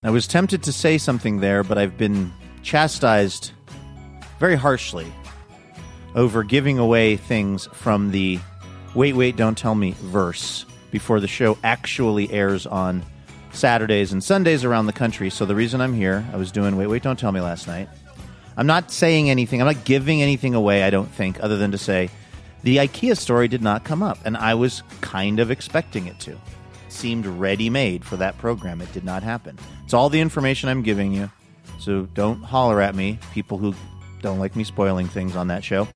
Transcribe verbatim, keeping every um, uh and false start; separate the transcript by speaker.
Speaker 1: I was tempted to say something there, but I've been chastised very harshly over giving away things from the Wait, Wait, Don't Tell Me verse before the show actually airs on Saturdays and Sundays around the country. So the reason I'm here, I was doing Wait, Wait, Don't Tell Me last night. I'm not saying anything. I'm not giving anything away, I don't think, other than to say the IKEA story did not come up, and I was kind of expecting it to. It seemed ready-made for that program. It did not happen. It's all the information I'm giving you, so don't holler at me, people who don't like me spoiling things on that show.